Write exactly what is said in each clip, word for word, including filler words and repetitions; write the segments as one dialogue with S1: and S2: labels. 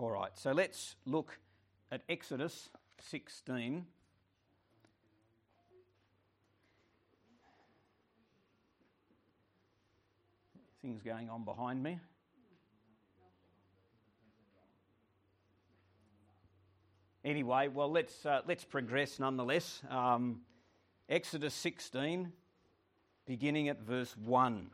S1: All right, so let's look at Exodus sixteen. Things going on behind me. Anyway, well, let's uh, let's progress nonetheless. Um, Exodus sixteen, beginning at verse one.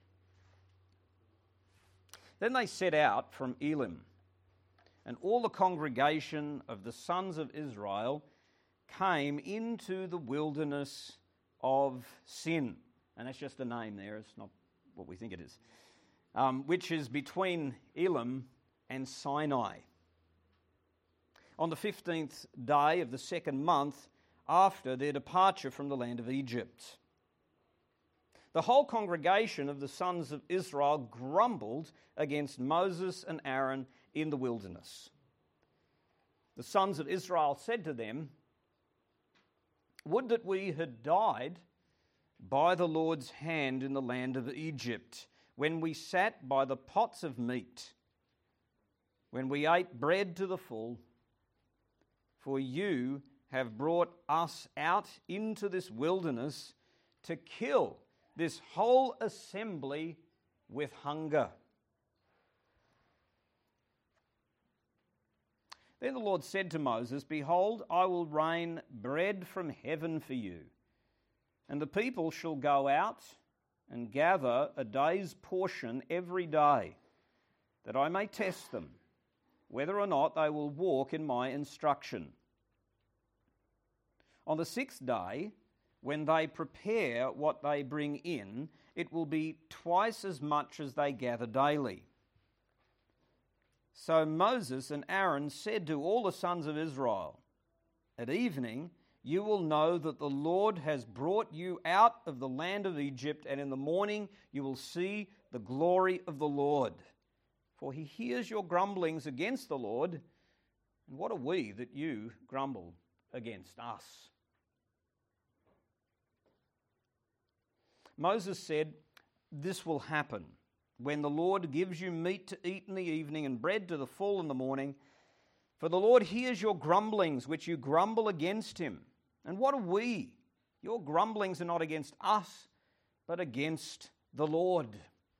S1: Then they set out from Elim, and all the congregation of the sons of Israel came into the wilderness of Sin. And that's just a name there, it's not what we think it is. Um, which is between Elim and Sinai. On the fifteenth day of the second month after their departure from the land of Egypt. The whole congregation of the sons of Israel grumbled against Moses and Aaron in the wilderness. The sons of Israel said to them, "Would that we had died by the Lord's hand in the land of Egypt, when we sat by the pots of meat, when we ate bread to the full. For you have brought us out into this wilderness to kill this whole assembly with hunger." Then the Lord said to Moses, "Behold, I will rain bread from heaven for you, and the people shall go out and gather a day's portion every day, that I may test them, whether or not they will walk in my instruction. On the sixth day, when they prepare what they bring in, it will be twice as much as they gather daily." So Moses and Aaron said to all the sons of Israel, "At evening you will know that the Lord has brought you out of the land of Egypt, and in the morning you will see the glory of the Lord. For he hears your grumblings against the Lord, and what are we that you grumble against us?" Moses said, "This will happen when the Lord gives you meat to eat in the evening and bread to the full in the morning. For the Lord hears your grumblings, which you grumble against him. And what are we? Your grumblings are not against us, but against the Lord."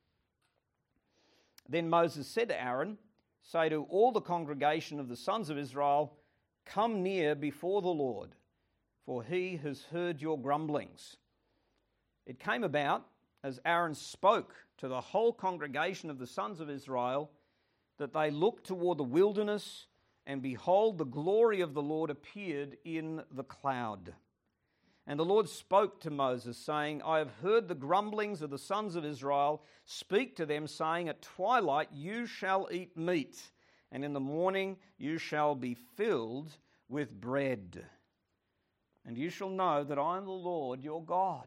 S1: Then Moses said to Aaron, "Say to all the congregation of the sons of Israel, come near before the Lord, for he has heard your grumblings." It came about, as Aaron spoke to the whole congregation of the sons of Israel, that they looked toward the wilderness, and behold, the glory of the Lord appeared in the cloud. And the Lord spoke to Moses, saying, "I have heard the grumblings of the sons of Israel. Speak to them, saying, at twilight you shall eat meat, and in the morning you shall be filled with bread. And you shall know that I am the Lord your God."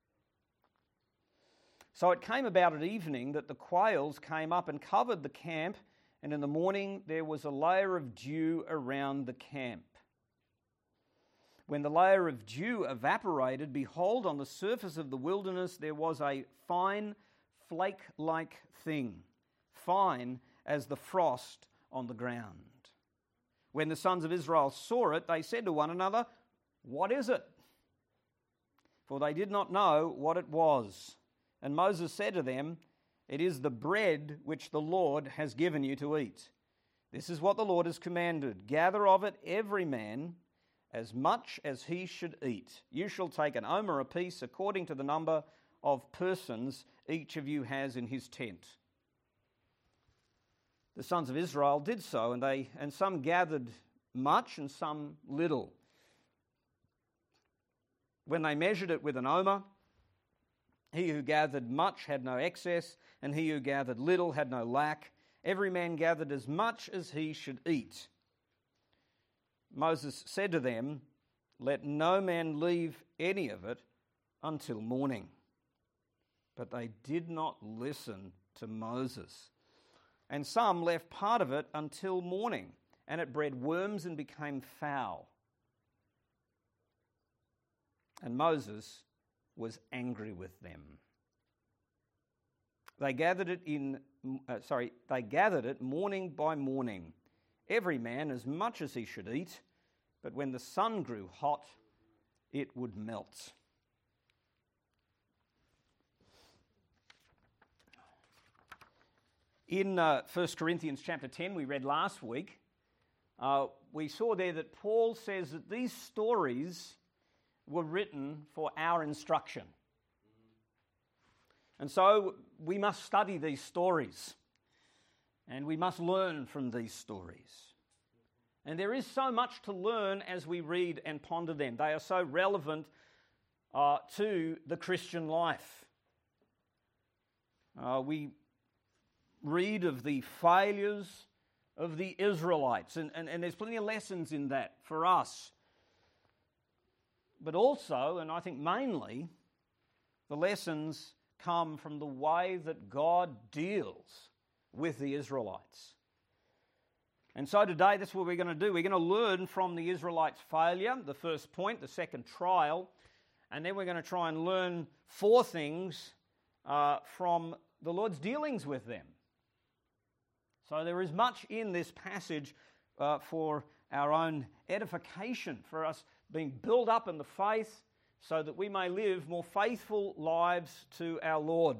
S1: So it came about at evening that the quails came up and covered the camp, and in the morning there was a layer of dew around the camp. When the layer of dew evaporated, behold, on the surface of the wilderness there was a fine flake-like thing, fine as the frost on the ground. When the sons of Israel saw it, they said to one another, "What is it?" For they did not know what it was. And Moses said to them, "It is the bread which the Lord has given you to eat. This is what the Lord has commanded. Gather of it every man as much as he should eat. You shall take an omer apiece according to the number of persons each of you has in his tent." The sons of Israel did so, and they and some gathered much and some little. When they measured it with an omer, he who gathered much had no excess, and he who gathered little had no lack. Every man gathered as much as he should eat. Moses said to them, "Let no man leave any of it until morning." But they did not listen to Moses. And some left part of it until morning, and it bred worms and became foul. And Moses was angry with them. They gathered it in, uh, sorry, they gathered it morning by morning, every man as much as he should eat, but when the sun grew hot, it would melt. In uh, First Corinthians chapter ten, we read last week, uh, we saw there that Paul says that these stories were written for our instruction. And so we must study these stories, and we must learn from these stories. And there is so much to learn as we read and ponder them. They are so relevant uh, to the Christian life. Uh, we read of the failures of the Israelites, and, and, and there's plenty of lessons in that for us. But also, and I think mainly, the lessons come from the way that God deals with the Israelites. And so today, that's what we're going to do. We're going to learn from the Israelites' failure, the first point, the second trial, and then we're going to try and learn four things uh, from the Lord's dealings with them. So there is much in this passage uh, for our own edification, for us being built up in the faith so that we may live more faithful lives to our Lord.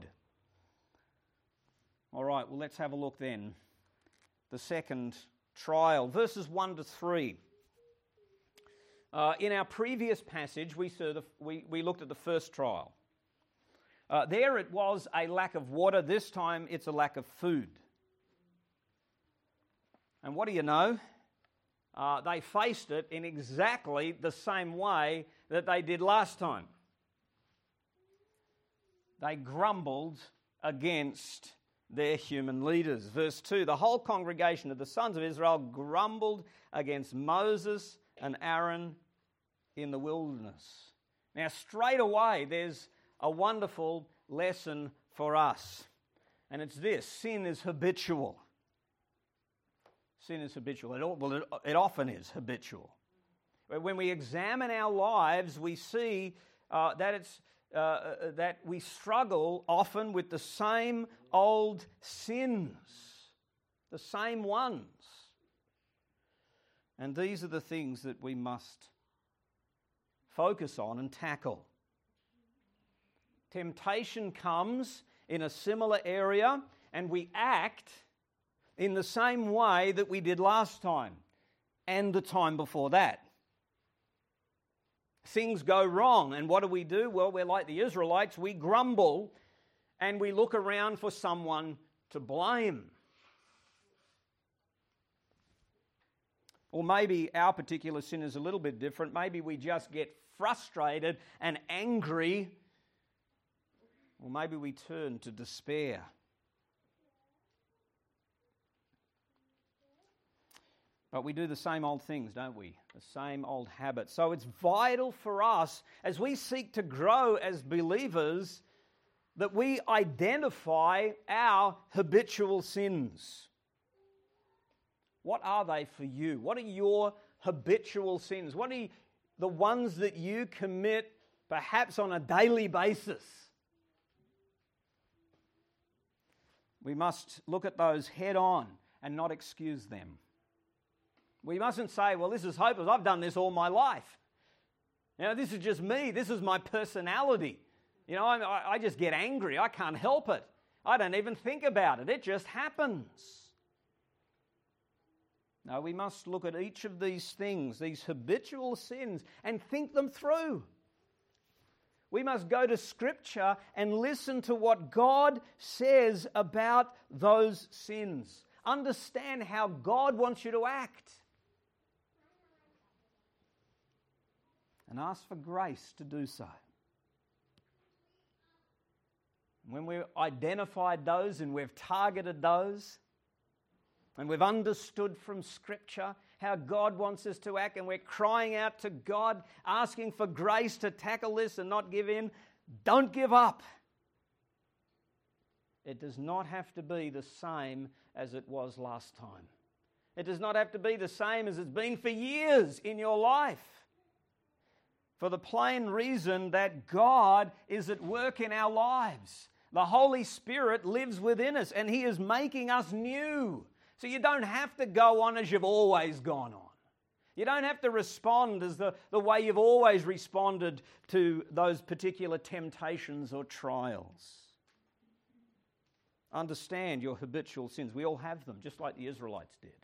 S1: All right, well, let's have a look then. The second trial, verses one to three. Uh, in our previous passage, we, saw the, we, we looked at the first trial. Uh, there it was a lack of water. This time it's a lack of food. And what do you know? Uh, they faced it in exactly the same way that they did last time. They grumbled against their human leaders. Verse two, the whole congregation of the sons of Israel grumbled against Moses and Aaron in the wilderness. Now, straight away, there's a wonderful lesson for us. And it's this: sin is habitual. Sin is habitual. It, all, well, it, it often is habitual. When we examine our lives, we see uh, that it's uh, that we struggle often with the same old sins, the same ones. And these are the things that we must focus on and tackle. Temptation comes in a similar area, and we act in the same way that we did last time and the time before that. Things go wrong, and what do we do? Well, we're like the Israelites. We grumble and we look around for someone to blame. Or maybe our particular sin is a little bit different. Maybe we just get frustrated and angry, or maybe we turn to despair. But we do the same old things, don't we? The same old habits. So it's vital for us, as we seek to grow as believers, that we identify our habitual sins. What are they for you? What are your habitual sins? What are the ones that you commit perhaps on a daily basis? We must look at those head on and not excuse them. We mustn't say, well, this is hopeless. I've done this all my life. You know, this is just me. This is my personality. You know, I, I just get angry. I can't help it. I don't even think about it. It just happens. No, we must look at each of these things, these habitual sins, and think them through. We must go to Scripture and listen to what God says about those sins. Understand how God wants you to act. And ask for grace to do so. When we've identified those and we've targeted those, and we've understood from Scripture how God wants us to act, and we're crying out to God, asking for grace to tackle this and not give in, don't give up. It does not have to be the same as it was last time. It does not have to be the same as it's been for years in your life. For the plain reason that God is at work in our lives. The Holy Spirit lives within us, and He is making us new. So you don't have to go on as you've always gone on. You don't have to respond as the, the way you've always responded to those particular temptations or trials. Understand your habitual sins. We all have them, just like the Israelites did.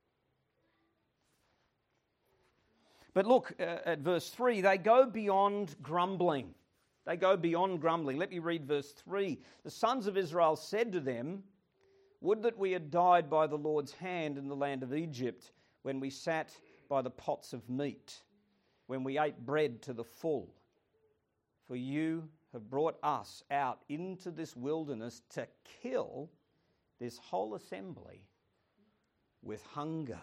S1: But look uh, at verse three. They go beyond grumbling. They go beyond grumbling. Let me read verse three. The sons of Israel said to them, "Would that we had died by the Lord's hand in the land of Egypt, when we sat by the pots of meat, when we ate bread to the full. For you have brought us out into this wilderness to kill this whole assembly with hunger."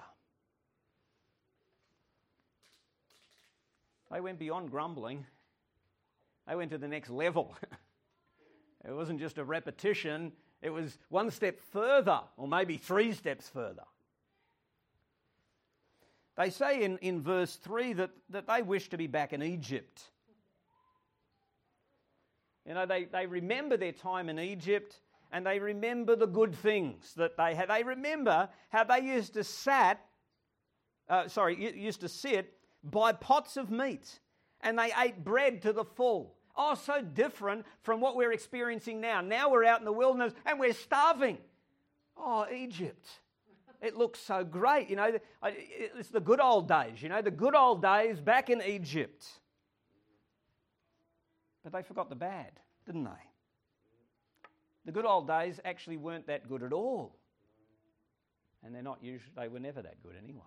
S1: They went beyond grumbling. They went to the next level. It wasn't just a repetition. It was one step further, or maybe three steps further. They say in, in verse three that, that they wish to be back in Egypt. You know, they, they remember their time in Egypt, and they remember the good things that they had. They remember how they used to sat, uh, sorry, used to sit by pots of meat, and they ate bread to the full. Oh, so different from what we're experiencing now. Now we're out in the wilderness and we're starving. Oh, Egypt. It looks so great. You know, it's the good old days, you know, the good old days back in Egypt. But they forgot the bad, didn't they? The good old days actually weren't that good at all. And they're not usually, they were never that good anyway.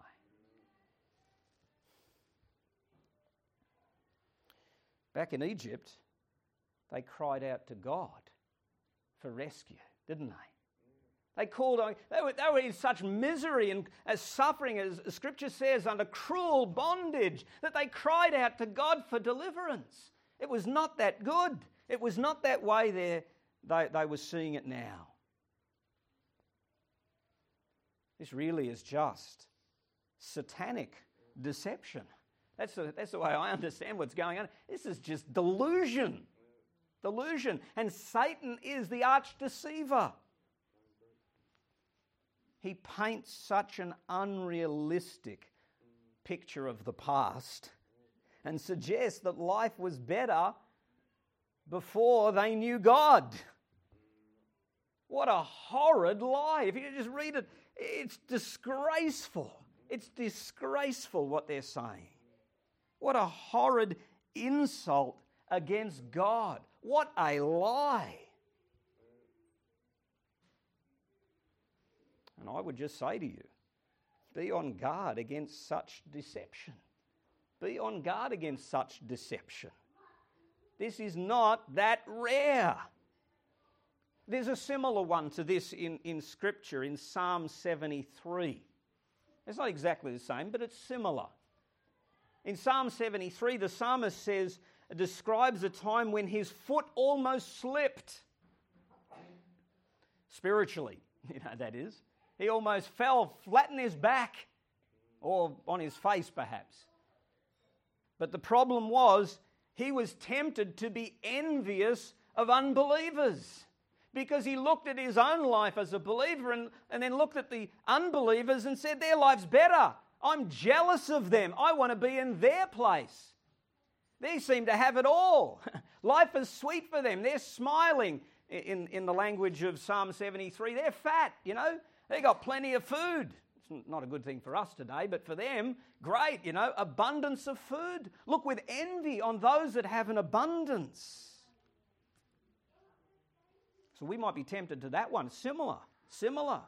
S1: Back in Egypt, they cried out to God for rescue, didn't they? They called on, they were, they were in such misery and as suffering, as Scripture says, under cruel bondage, that they cried out to God for deliverance. It was not that good. It was not that way they, they, they were seeing it now. This really is just satanic deception. That's the, that's the way I understand what's going on. This is just delusion. Delusion. And Satan is the arch deceiver. He paints such an unrealistic picture of the past and suggests that life was better before they knew God. What a horrid lie. If you just read it, it's disgraceful. It's disgraceful what they're saying. What a horrid insult against God. What a lie. And I would just say to you, be on guard against such deception. Be on guard against such deception. This is not that rare. There's a similar one to this in, in Scripture, in Psalm seventy-three. It's not exactly the same, but it's similar. In Psalm seventy-three, the psalmist says, describes a time when his foot almost slipped. Spiritually, you know, that is. He almost fell flat on his back, or on his face perhaps. But the problem was, he was tempted to be envious of unbelievers, because he looked at his own life as a believer and, and then looked at the unbelievers and said, their life's better. I'm jealous of them. I want to be in their place. They seem to have it all. Life is sweet for them. They're smiling. In, in the language of Psalm seventy-three, they're fat, you know. They got plenty of food. It's not a good thing for us today, but for them, great, you know, abundance of food. Look with envy on those that have an abundance. So we might be tempted to that one. Similar, similar.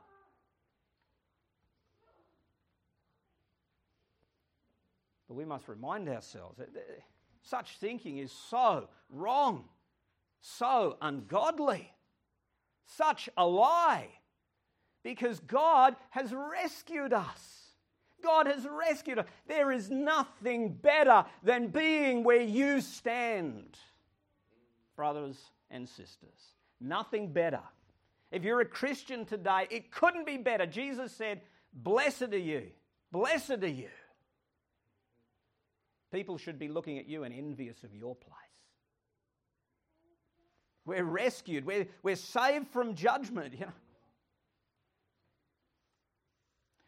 S1: But we must remind ourselves that such thinking is so wrong, so ungodly, such a lie, because God has rescued us. God has rescued us. There is nothing better than being where you stand, brothers and sisters. Nothing better. If you're a Christian today, it couldn't be better. Jesus said, blessed are you, blessed are you. People should be looking at you and envious of your place. We're rescued. We're, we're saved from judgment. You know?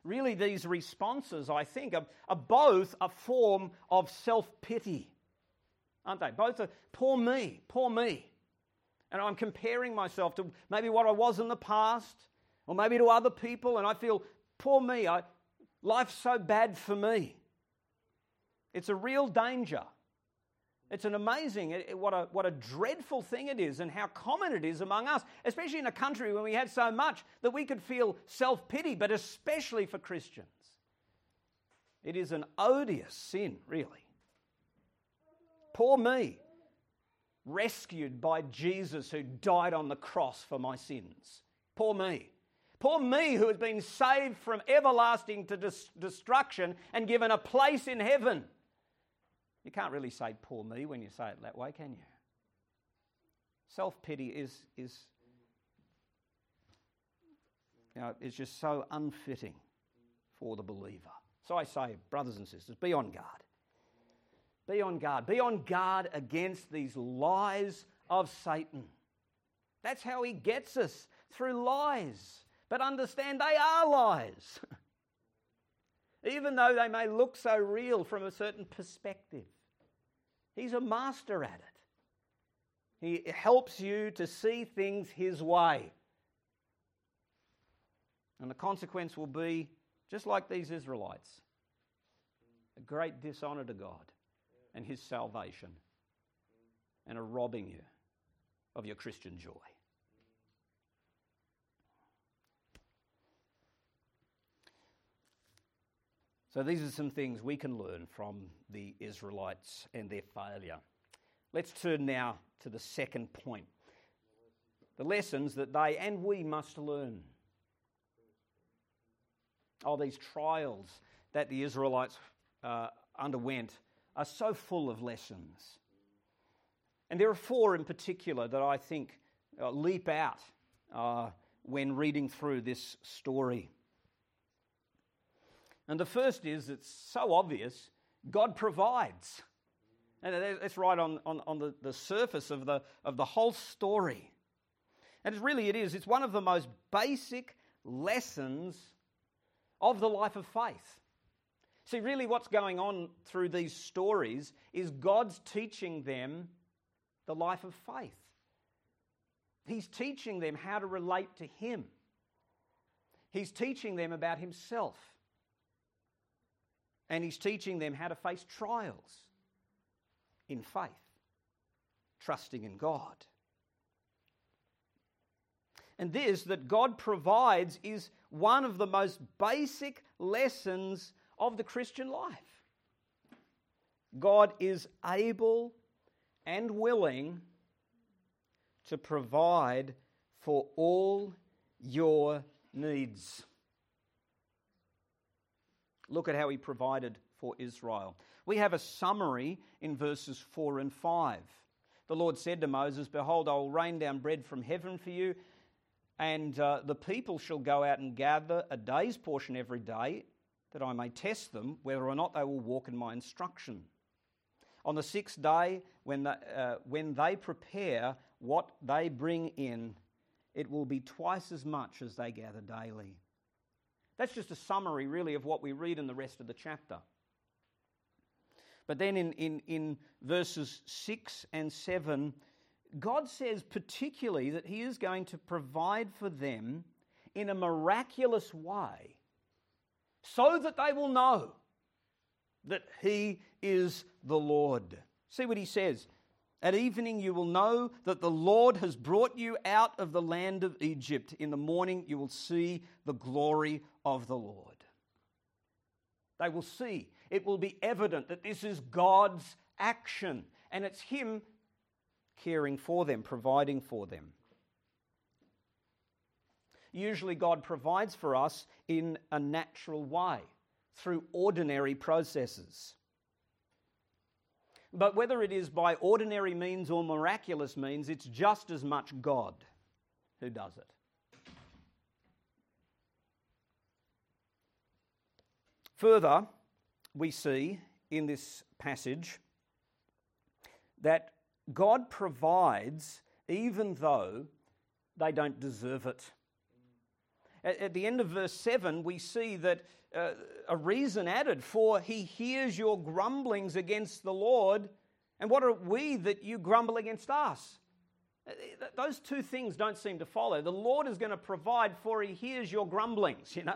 S1: Really, these responses, I think, are, are both a form of self-pity, aren't they? Both are, poor me, poor me. And I'm comparing myself to maybe what I was in the past, or maybe to other people, and I feel, poor me, I, life's so bad for me. It's a real danger. It's an amazing, it, what a what a dreadful thing it is, and how common it is among us, especially in a country where we had so much that we could feel self-pity, but especially for Christians. It is an odious sin, really. Poor me, rescued by Jesus who died on the cross for my sins. Poor me. Poor me who has been saved from everlasting to dis- destruction and given a place in heaven. You can't really say poor me when you say it that way, can you? Self-pity is, is you know, is just so unfitting for the believer. So I say, brothers and sisters, be on guard. Be on guard. Be on guard against these lies of Satan. That's how he gets us, through lies. But understand they are lies. Even though they may look so real from a certain perspective. He's a master at it. He helps you to see things his way. And the consequence will be, just like these Israelites, a great dishonour to God and his salvation, and a robbing you of your Christian joy. So these are some things we can learn from the Israelites and their failure. Let's turn now to the second point. The lessons that they and we must learn. Oh, these trials that the Israelites uh, underwent are so full of lessons. And there are four in particular that I think uh, leap out uh, when reading through this story. And the first is, it's so obvious, God provides. And that's right on, on, on the, the surface of the, of the whole story. And it's really, it is, it's one of the most basic lessons of the life of faith. See, really what's going on through these stories is God's teaching them the life of faith. He's teaching them how to relate to Him. He's teaching them about Himself. And He's teaching them how to face trials in faith, trusting in God. And this, that God provides, is one of the most basic lessons of the Christian life. God is able and willing to provide for all your needs. Look at how He provided for Israel. We have a summary in verses four and five. The Lord said to Moses, "Behold, I will rain down bread from heaven for you, and uh, the people shall go out and gather a day's portion every day, that I may test them whether or not they will walk in my instruction. On the sixth day, when the, uh, when they prepare what they bring in, it will be twice as much as they gather daily." That's just a summary, really, of what we read in the rest of the chapter. But then in, in, in verses six and seven, God says particularly that He is going to provide for them in a miraculous way so that they will know that He is the Lord. See what He says. "At evening you will know that the Lord has brought you out of the land of Egypt. In the morning you will see the glory of the Lord." They will see. It will be evident that this is God's action, and it's Him caring for them, providing for them. Usually God provides for us in a natural way, through ordinary processes. But whether it is by ordinary means or miraculous means, it's just as much God who does it. Further, we see in this passage that God provides even though they don't deserve it. At, at the end of verse seven, we see that uh, a reason added, for he hears your grumblings against the Lord. And what are we that you grumble against us? Those two things don't seem to follow. The Lord is going to provide, for he hears your grumblings, you know.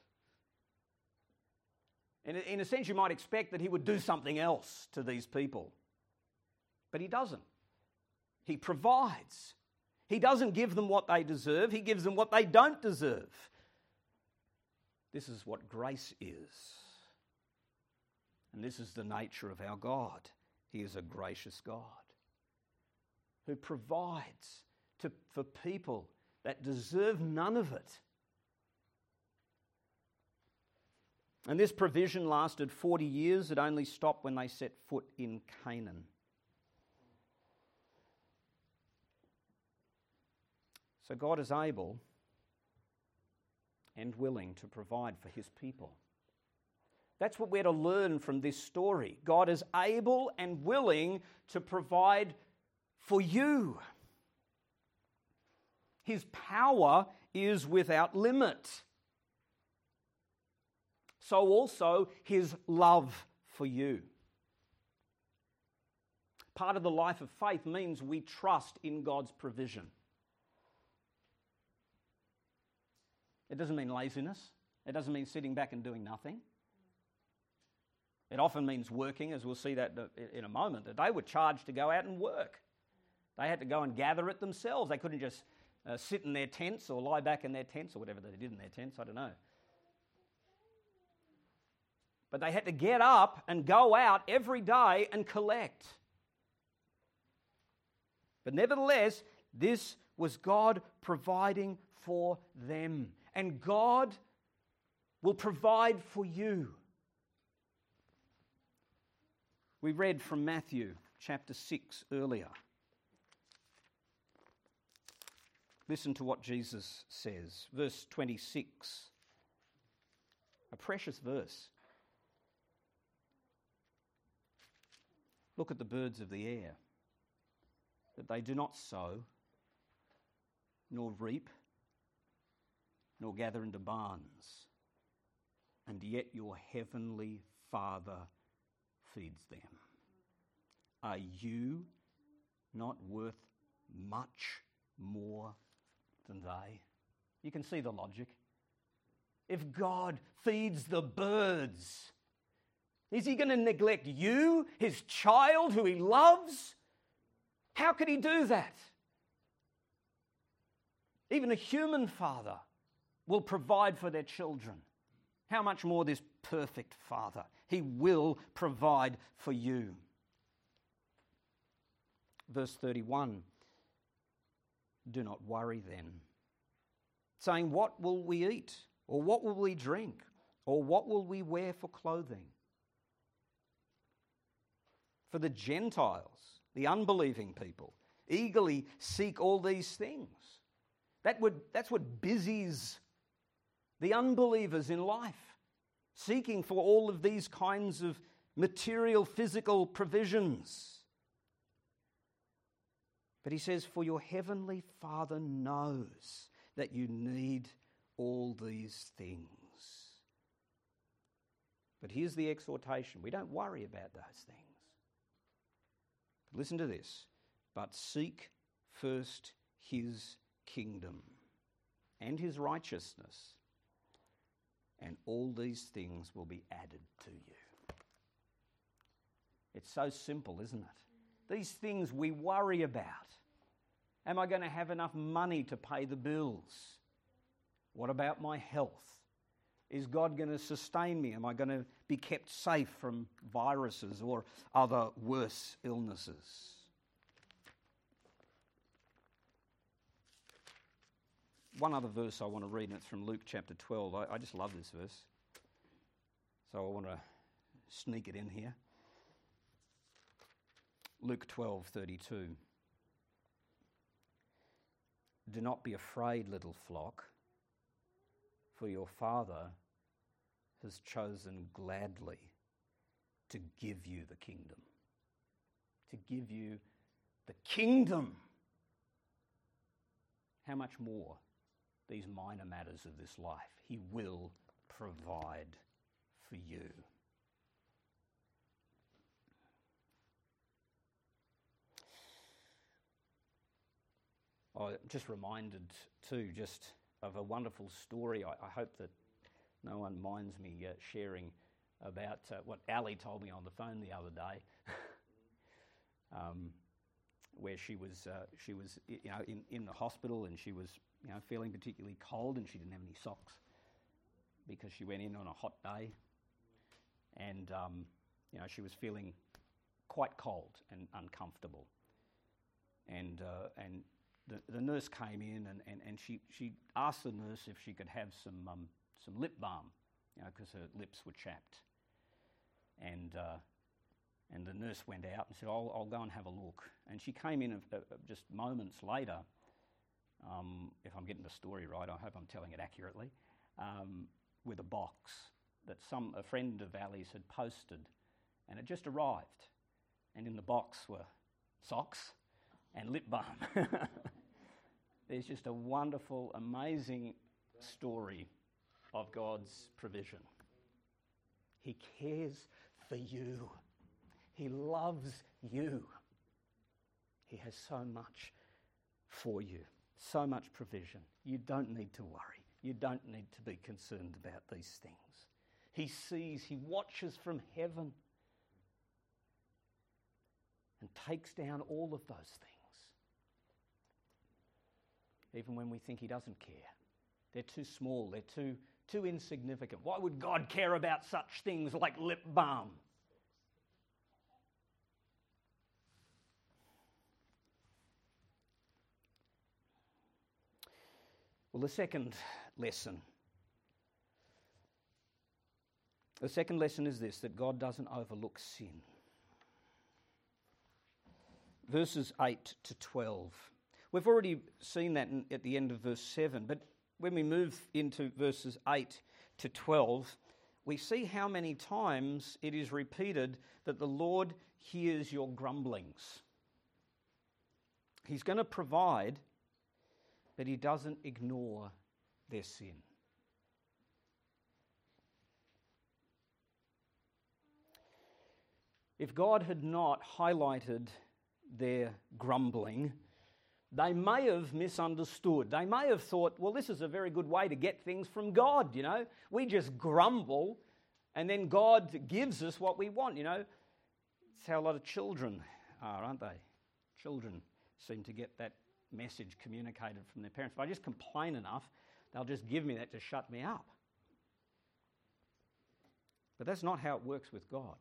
S1: In, in a sense, you might expect that he would do something else to these people. But he doesn't. He provides. He doesn't give them what they deserve. He gives them what they don't deserve. This is what grace is. And this is the nature of our God. He is a gracious God who provides to, for people that deserve none of it. And this provision lasted forty years. It only stopped when they set foot in Canaan. So God is able and willing to provide for his people. That's what we're to learn from this story. God is able and willing to provide for you. His power is without limit. So also his love for you. Part of the life of faith means we trust in God's provision. It doesn't mean laziness. It doesn't mean sitting back and doing nothing. It often means working, as we'll see that in a moment, that they were charged to go out and work. They had to go and gather it themselves. They couldn't just uh, sit in their tents or lie back in their tents or whatever they did in their tents, I don't know. But they had to get up and go out every day and collect. But nevertheless, this was God providing for them. And God will provide for you. We read from Matthew chapter six earlier. Listen to what Jesus says. Verse twenty-six. A precious verse. Look at the birds of the air, that they do not sow, nor reap, nor gather into barns, and yet your heavenly Father feeds them. Are you not worth much more than they? You can see the logic. If God feeds the birds, is he going to neglect you, his child who he loves? How could he do that? Even a human father will provide for their children. How much more this perfect Father? He will provide for you. Verse thirty-one. Do not worry then, saying, what will we eat? Or what will we drink? Or what will we wear for clothing? For the Gentiles, the unbelieving people, eagerly seek all these things. That would, that's what busies the unbelievers in life, seeking for all of these kinds of material, physical provisions. But he says, for your heavenly Father knows that you need all these things. But here's the exhortation. We don't worry about those things. But listen to this. But seek first his kingdom and his righteousness, and all these things will be added to you. It's so simple, isn't it? These things we worry about. Am I going to have enough money to pay the bills? What about my health? Is God going to sustain me? Am I going to be kept safe from viruses or other worse illnesses? One other verse I want to read, and it's from Luke chapter twelve. I, I just love this verse. So I want to sneak it in here. Luke twelve thirty-two. Do not be afraid, little flock, for your Father has chosen gladly to give you the kingdom. To give you the kingdom. How much more these minor matters of this life. He will provide for you. I'm just reminded too just of a wonderful story. I, I hope that no one minds me uh, sharing about uh, what Ali told me on the phone the other day, um, where she was uh, she was you know in, in the hospital, and she was you know feeling particularly cold, and she didn't have any socks because she went in on a hot day, and um, you know she was feeling quite cold and uncomfortable, and uh, and the, the nurse came in, and, and, and she, she asked the nurse if she could have some um, some lip balm, you know, because her lips were chapped. And uh, and the nurse went out and said, I'll, I'll go and have a look. And she came in uh, just moments later, um, if I'm getting the story right, I hope I'm telling it accurately, um, with a box that some a friend of Ali's had posted, and it just arrived. And in the box were socks and lip balm. There's just a wonderful, amazing story of God's provision. He cares for you. He loves you. He has so much for you, so much provision. You don't need to worry. You don't need to be concerned about these things. He sees, he watches from heaven and takes down all of those things. Even when we think he doesn't care. They're too small, they're too, too insignificant. Why would God care about such things like lip balm? Well, the second lesson. The second lesson is this, that God doesn't overlook sin. Verses eight to twelve. We've already seen that in, at the end of verse seven, but when we move into verses eight to twelve, we see how many times it is repeated that the Lord hears your grumblings. He's going to provide, but he doesn't ignore their sin. If God had not highlighted their grumbling, they may have misunderstood. They may have thought, well, this is a very good way to get things from God, you know. We just grumble and then God gives us what we want, you know. It's how a lot of children are, aren't they? Children seem to get that message communicated from their parents. If I just complain enough, they'll just give me that to shut me up. But that's not how it works with God.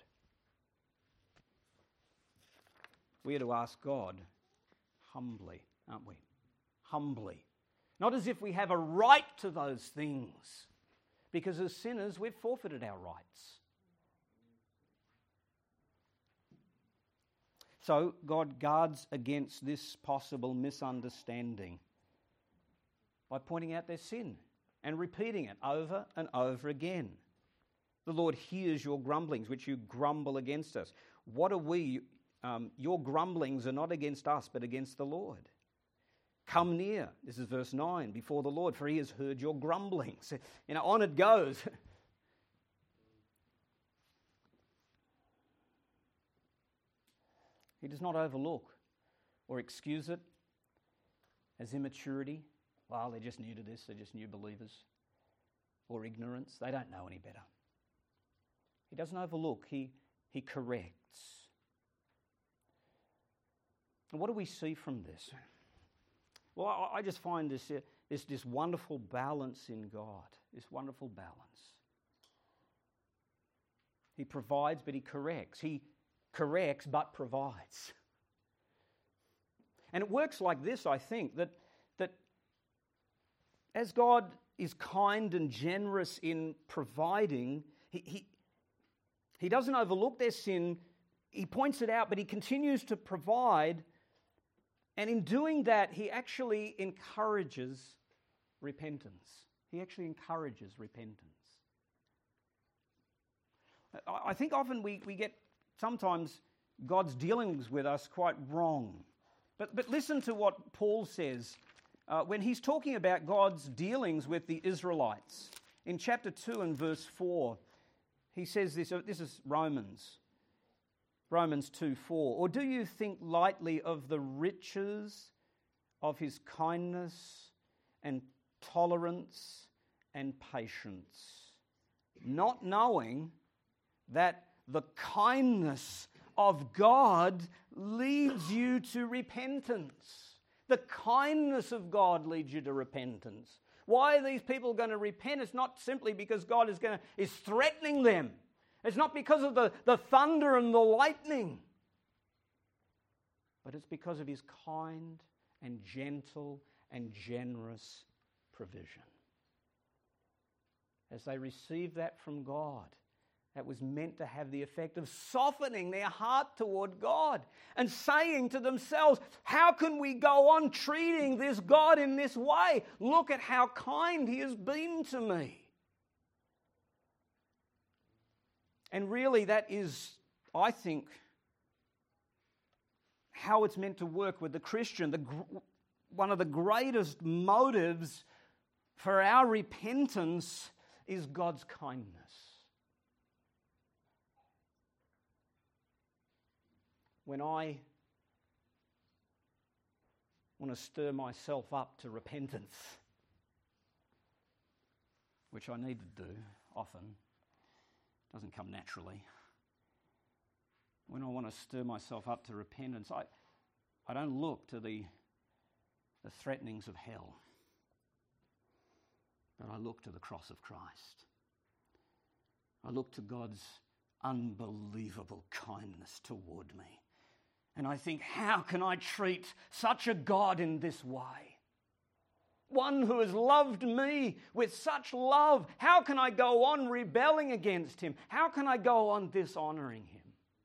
S1: We are to ask God humbly, aren't we? Humbly. Not as if we have a right to those things, because as sinners we've forfeited our rights. So God guards against this possible misunderstanding by pointing out their sin and repeating it over and over again. The Lord hears your grumblings, which you grumble against us. What are we? Um, your grumblings are not against us, but against the Lord. Come near, this is verse nine, before the Lord, for he has heard your grumblings. You know, on it goes. He does not overlook or excuse it as immaturity. Well, they're just new to this, they're just new believers. Or ignorance, they don't know any better. He doesn't overlook, he, he corrects. And what do we see from this? Well, I just find this, uh, this, this wonderful balance in God, this wonderful balance. He provides, but he corrects. He corrects, but provides. And it works like this, I think, that, that as God is kind and generous in providing, he, he, he doesn't overlook their sin. He points it out, but he continues to provide. And in doing that, he actually encourages repentance. He actually encourages repentance. I think often we, we get sometimes God's dealings with us quite wrong. But, but listen to what Paul says uh, when he's talking about God's dealings with the Israelites. In chapter two and verse four, he says this, this is Romans, Romans two four. Or do you think lightly of the riches of his kindness and tolerance and patience, not knowing that the kindness of God leads you to repentance? The kindness of God leads you to repentance. Why are these people going to repent? It's not simply because God is going to, is threatening them. It's not because of the, the thunder and the lightning. But it's because of his kind and gentle and generous provision. As they receive that from God, that was meant to have the effect of softening their heart toward God and saying to themselves, how can we go on treating this God in this way? Look at how kind he has been to me. And really that is, I think, how it's meant to work with the Christian. The, one of the greatest motives for our repentance is God's kindness. When I want to stir myself up to repentance, which I need to do often, doesn't come naturally. When I want to stir myself up to repentance, I, I don't look to the, the threatenings of hell, but I look to the cross of Christ. I look to God's unbelievable kindness toward me. And I think, how can I treat such a God in this way? One who has loved me with such love. How can I go on rebelling against him? How can I go on dishonouring him?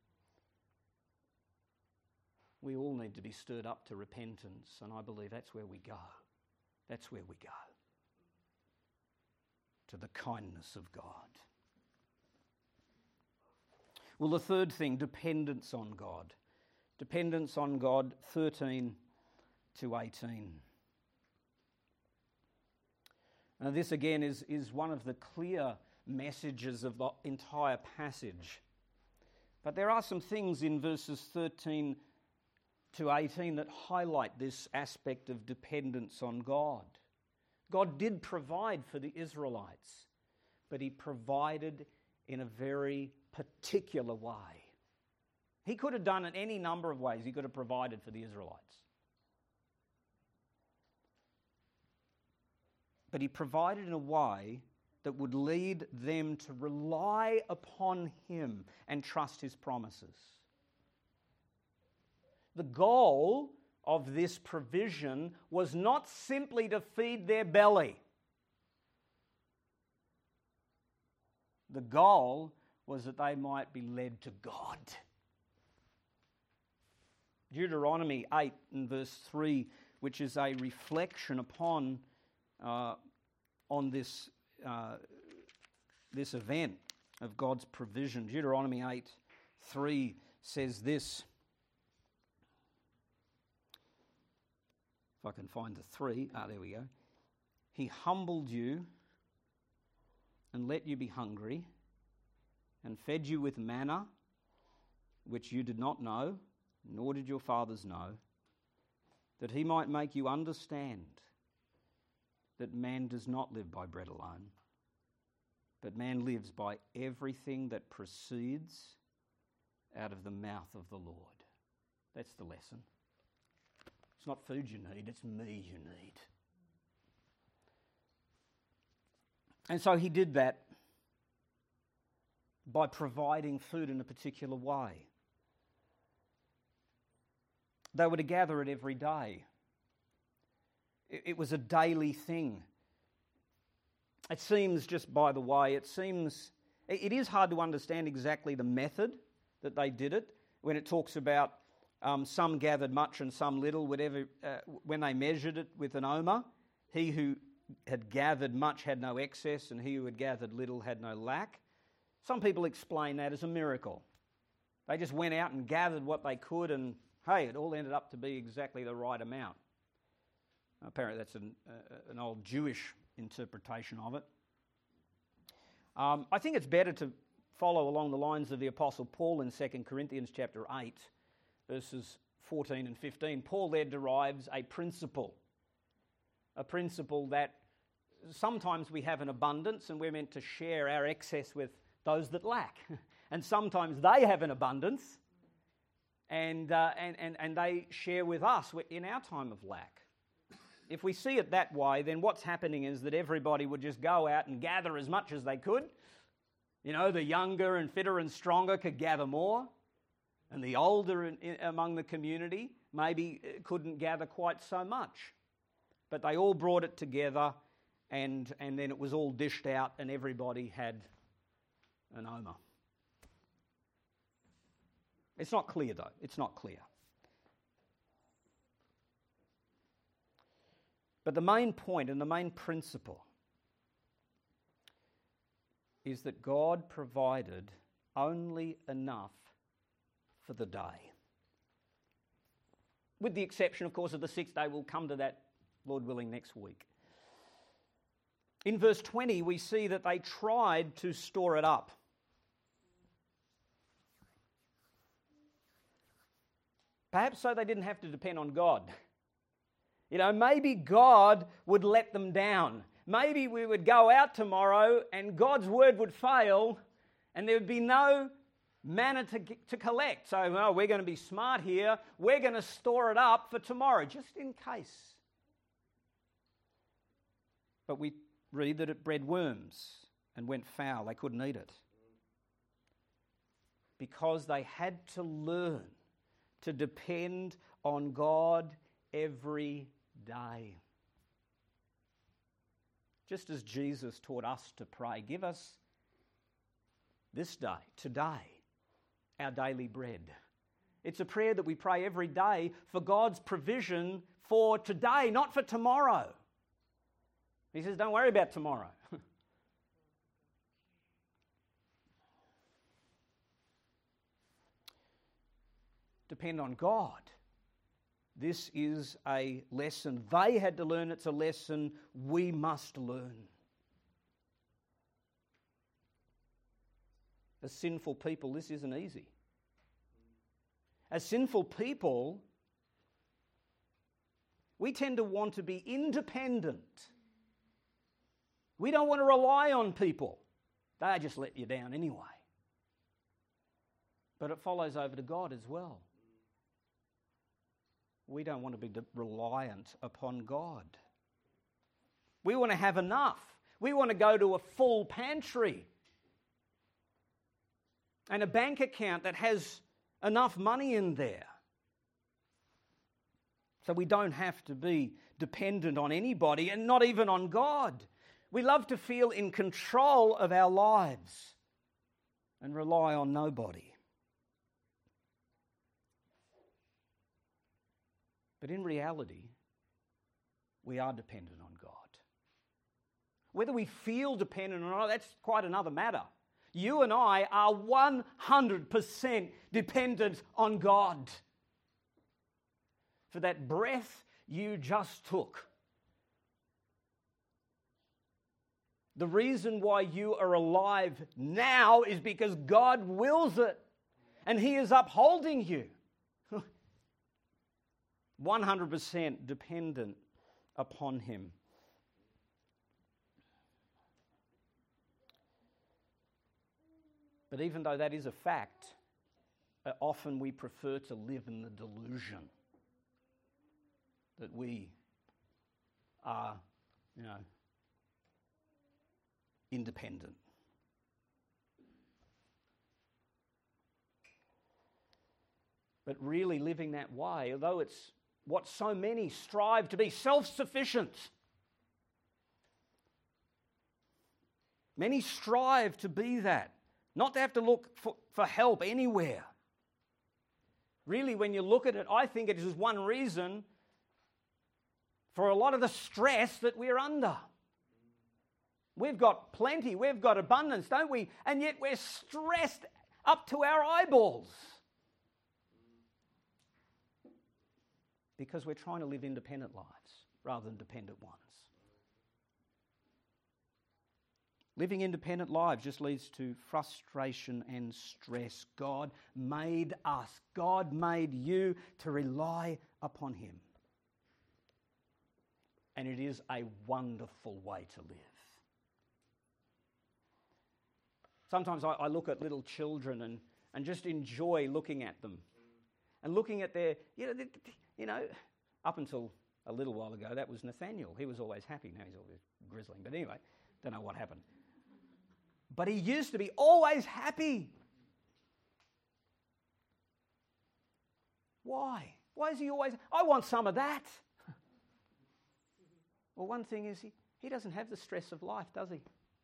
S1: We all need to be stirred up to repentance, and I believe that's where we go. That's where we go. To the kindness of God. Well, the third thing, dependence on God. Dependence on God, thirteen to eighteen. Now this again is, is one of the clear messages of the entire passage. But there are some things in verses thirteen to eighteen that highlight this aspect of dependence on God. God did provide for the Israelites, but he provided in a very particular way. He could have done it any number of ways. He could have provided for the Israelites. But he provided in a way that would lead them to rely upon him and trust his promises. The goal of this provision was not simply to feed their belly. The goal was that they might be led to God. Deuteronomy eight and verse three, which is a reflection upon uh, on this uh, this event of God's provision. Deuteronomy eight three says this. If I can find the three, ah, there we go. He humbled you and let you be hungry, and fed you with manna, which you did not know, nor did your fathers know, that he might make you understand that man does not live by bread alone, but man lives by everything that proceeds out of the mouth of the Lord. That's the lesson. It's not food you need, it's me you need. And so he did that by providing food in a particular way. They were to gather it every day. It, it was a daily thing. It seems, just by the way, it seems, it is hard to understand exactly the method that they did it. When it talks about um, some gathered much and some little, whatever, uh, when they measured it with an omer, he who had gathered much had no excess, and he who had gathered little had no lack. Some people explain that as a miracle. They just went out and gathered what they could, and hey, it all ended up to be exactly the right amount. Apparently that's an, uh, an old Jewish interpretation of it. Um, I think it's better to follow along the lines of the Apostle Paul in Second Corinthians chapter eight, verses fourteen and fifteen. Paul there derives a principle, a principle that sometimes we have an abundance and we're meant to share our excess with those that lack. And sometimes they have an abundance and, uh, and, and, and they share with us in our time of lack. If we see it that way, then what's happening is that everybody would just go out and gather as much as they could. You know, the younger and fitter and stronger could gather more, and the older in, in, among the community maybe couldn't gather quite so much. But they all brought it together, and, and then it was all dished out, and everybody had an omer. It's not clear, though. It's not clear. But the main point and the main principle is that God provided only enough for the day. With the exception, of course, of the sixth day. We'll come to that, Lord willing, next week. In verse twenty, we see that they tried to store it up. Perhaps so they didn't have to depend on God. You know, maybe God would let them down. Maybe we would go out tomorrow and God's word would fail and there would be no manna to, to collect. So, well, we're going to be smart here. We're going to store it up for tomorrow, just in case. But we read that it bred worms and went foul. They couldn't eat it. Because they had to learn to depend on God every day. Just as Jesus taught us to pray, give us this day, today, our daily bread. It's a prayer that we pray every day for God's provision for today, not for tomorrow. He says, don't worry about tomorrow. Depend on God. This is a lesson they had to learn. It's a lesson we must learn. As sinful people, this isn't easy. As sinful people, we tend to want to be independent. We don't want to rely on people. They just let you down anyway. But it follows over to God as well. We don't want to be reliant upon God. We want to have enough. We want to go to a full pantry and a bank account that has enough money in there. So we don't have to be dependent on anybody and not even on God. We love to feel in control of our lives and rely on nobody. But in reality, we are dependent on God. Whether we feel dependent or not, that's quite another matter. You and I are one hundred percent dependent on God. For that breath you just took. The reason why you are alive now is because God wills it. And He is upholding you. one hundred percent dependent upon Him. But even though that is a fact, uh, often we prefer to live in the delusion that we are, you know, independent. But really living that way, although it's what so many strive to be, self-sufficient. Many strive to be that, not to have to look for, for help anywhere. Really, when you look at it, I think it is one reason for a lot of the stress that we're under. We've got plenty, we've got abundance, don't we? And yet we're stressed up to our eyeballs. Because we're trying to live independent lives. rather than dependent ones. Living independent lives just leads to frustration and stress. God made us. God made you to rely upon Him. And it is a wonderful way to live. Sometimes I, I look at little children and, and just enjoy looking at them. And looking at their, you know, you know, up until a little while ago, that was Nathaniel. He was always happy. Now he's always grizzling. But anyway, don't know what happened. But he used to be always happy. Why? Why is he always... I want some of that. Well, one thing is he, he doesn't have the stress of life, does he?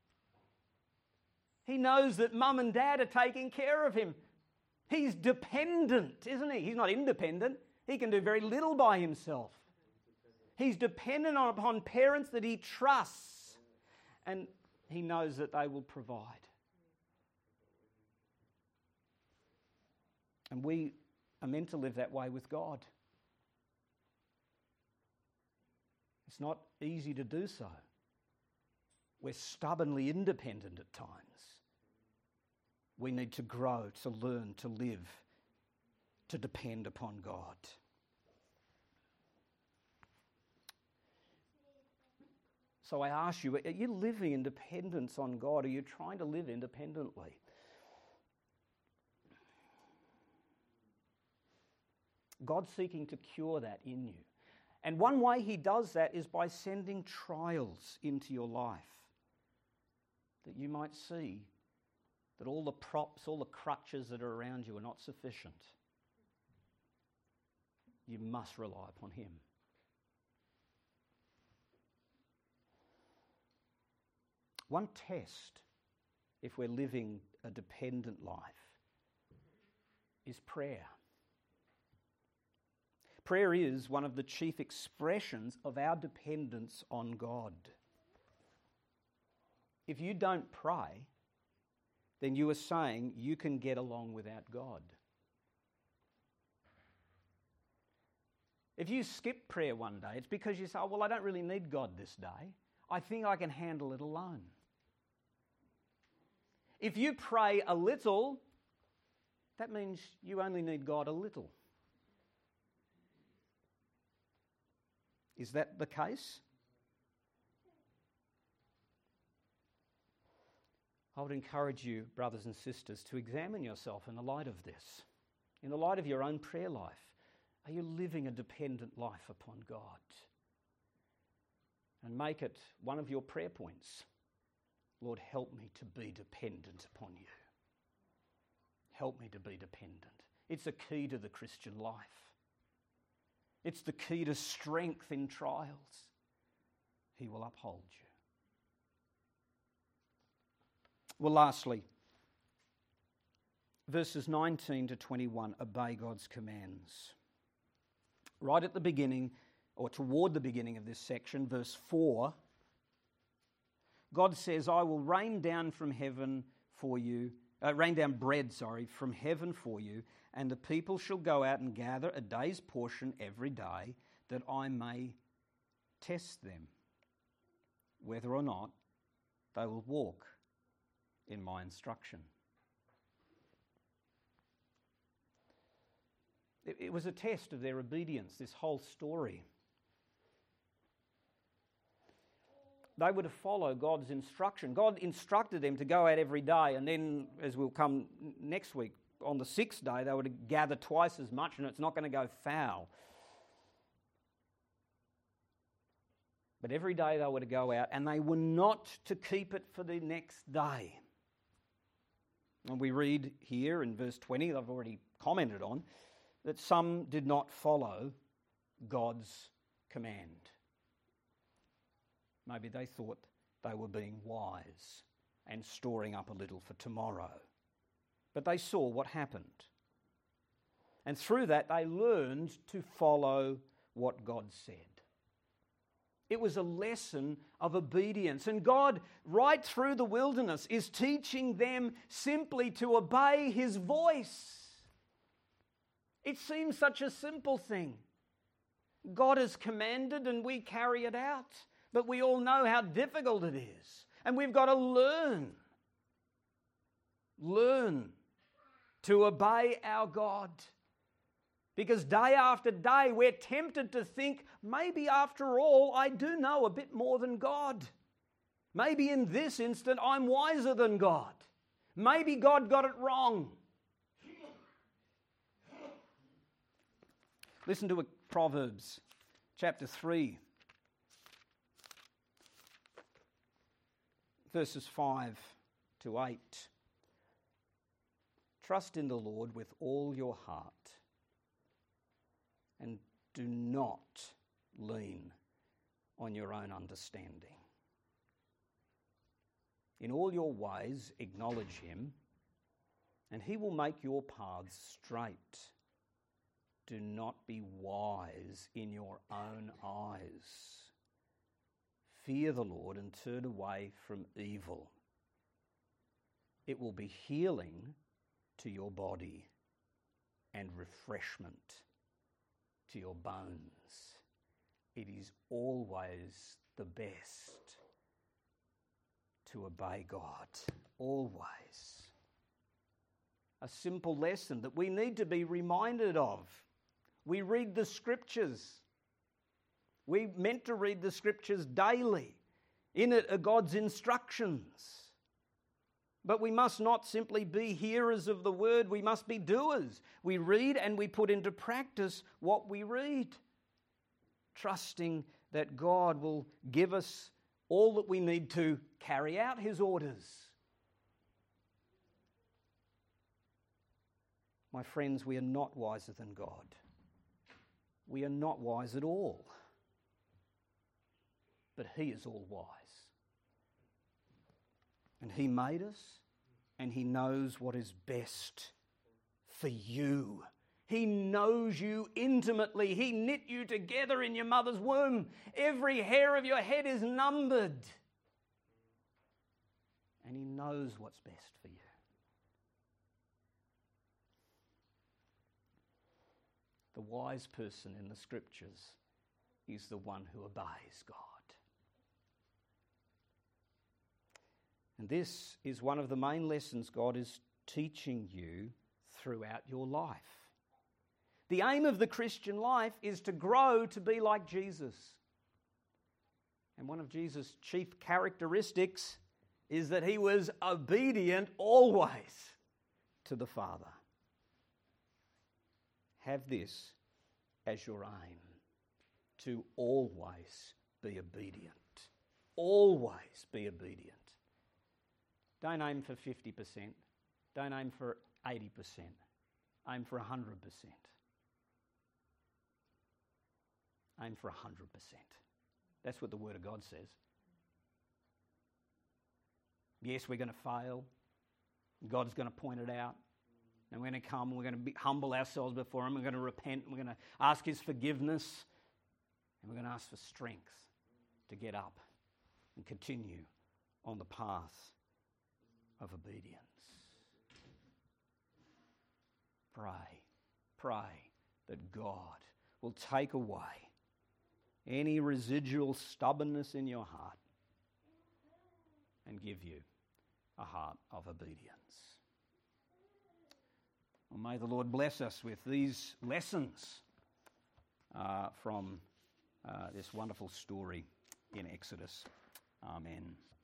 S1: He knows that mum and dad are taking care of him. He's dependent, isn't he? He's not independent. He can do very little by himself. He's dependent on, upon parents that he trusts. And he knows that they will provide. And we are meant to live that way with God. It's not easy to do so. We're stubbornly independent at times. We need to grow, to learn, to live, to depend upon God. So I ask you, are you living in dependence on God? Are you trying to live independently? God's seeking to cure that in you. And one way He does that is by sending trials into your life, that you might see that all the props, all the crutches that are around you are not sufficient. You must rely upon Him. One test, if we're living a dependent life, is prayer. Prayer is one of the chief expressions of our dependence on God. If you don't pray, then you are saying you can get along without God. If you skip prayer one day, it's because you say, oh, well, I don't really need God this day. I think I can handle it alone. If you pray a little, that means you only need God a little. Is that the case? I would encourage you, brothers and sisters, to examine yourself in the light of this. In the light of your own prayer life. Are you living a dependent life upon God? And make it one of your prayer points. Lord, help me to be dependent upon you. Help me to be dependent. It's a key to the Christian life. It's the key to strength in trials. He will uphold you. Well, lastly, verses nineteen to twenty-one, obey God's commands. Right at the beginning, or toward the beginning of this section, verse four, God says, I will rain down from heaven for you, uh, rain down bread, sorry, from heaven for you, and the people shall go out and gather a day's portion every day, that I may test them, whether or not they will walk in my instruction. It, it was a test of their obedience, this whole story. They were to follow God's instruction. God instructed them to go out every day, and then, as we'll come next week, on the sixth day, they were to gather twice as much, and it's not going to go foul. But every day they were to go out, and they were not to keep it for the next day. And we read here in verse twenty, I've already commented on, that some did not follow God's command. Maybe they thought they were being wise and storing up a little for tomorrow. But they saw what happened. And through that, they learned to follow what God said. It was a lesson of obedience. And God, right through the wilderness, is teaching them simply to obey His voice. It seems such a simple thing. God has commanded and we carry it out. But we all know how difficult it is. And we've got to learn. Learn to obey our God. Because day after day we're tempted to think, maybe after all I do know a bit more than God. Maybe in this instant I'm wiser than God. Maybe God got it wrong. Listen to Proverbs chapter three, verses five to eight. Trust in the Lord with all your heart and do not lean on your own understanding. In all your ways acknowledge him, and he will make your paths straight. Do not be wise in your own eyes. Fear the Lord and turn away from evil. It will be healing to your body and refreshment to your bones. It is always the best to obey God. Always. A simple lesson that we need to be reminded of. We read the scriptures. We're meant to read the scriptures daily. In it are God's instructions. But we must not simply be hearers of the word, we must be doers. We read and we put into practice what we read, trusting that God will give us all that we need to carry out his orders. My friends, we are not wiser than God. We are not wise at all. But he is all wise. And he made us, and he knows what is best for you. He knows you intimately. He knit you together in your mother's womb. Every hair of your head is numbered. And he knows what's best for you. The wise person in the scriptures is the one who obeys God. And this is one of the main lessons God is teaching you throughout your life. The aim of the Christian life is to grow to be like Jesus. And one of Jesus' chief characteristics is that he was obedient always to the Father. Have this as your aim, to always be obedient. Always be obedient. Don't aim for fifty percent. Don't aim for eighty percent. Aim for one hundred percent. Aim for one hundred percent. That's what the Word of God says. Yes, we're going to fail. God's going to point it out. And we're going to come, we're going to be, humble ourselves before him, we're going to repent, and we're going to ask his forgiveness, and we're going to ask for strength to get up and continue on the path of obedience. Pray, pray that God will take away any residual stubbornness in your heart and give you a heart of obedience. Well, may the Lord bless us with these lessons uh, from uh, this wonderful story in Exodus. Amen.